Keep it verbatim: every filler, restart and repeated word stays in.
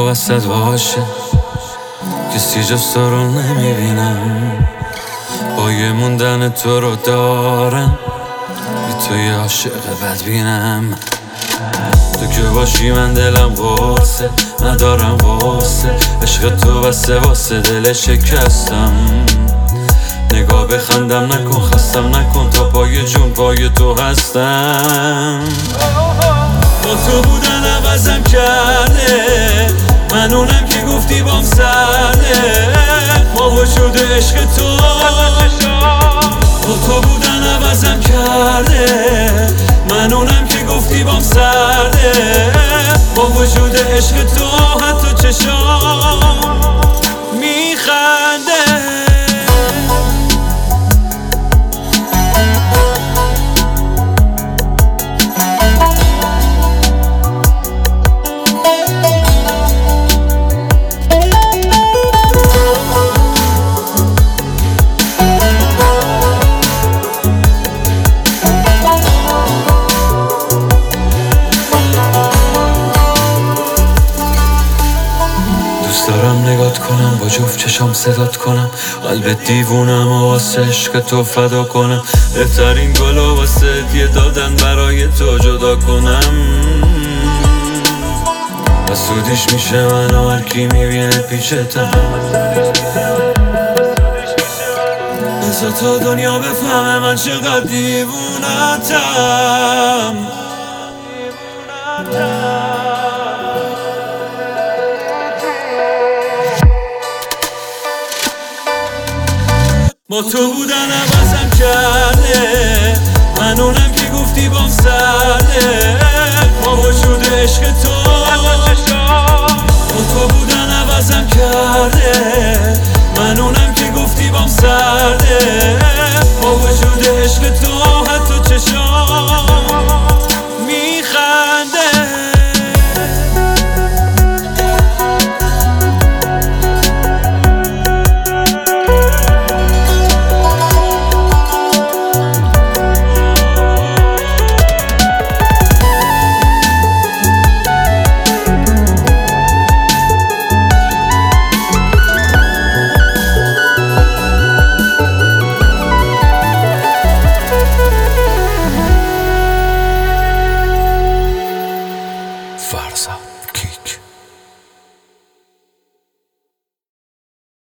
تو وسط باشه کسی جز تو رو نمیبینم، با یه موندن تو رو دارم بی تو یه عاشق بدبینم. تو که باشی من دلم قرصه، ندارم واسه عشق تو واسه واسه دل شکستم. نگاه بخندم نکن خستم نکن تا پای جون پای تو هستم. با تو بودن عوضم کرده، من اونم که گفتی بام سرده، با وجود عشق تو. با تو بودن عوضم کرده، من اونم که گفتی بام سرده، با وجود عشق تو حتی چشام میخنده. دارم نگات کنم با جفت چشام صدات کنم، قلب دیوونم و واسه عشق تو فدا کنم. بهترین گلو واسه دیه دادن برای تو جدا کنم. حسودیش میشه من و هر کی میبینه پیشتم، بذار تا دنیا بفهمه من چقدر دیوونتم. با تو بودن عوضم کرده، من اونم که گفتی بام سرده، با وجود عشق تو.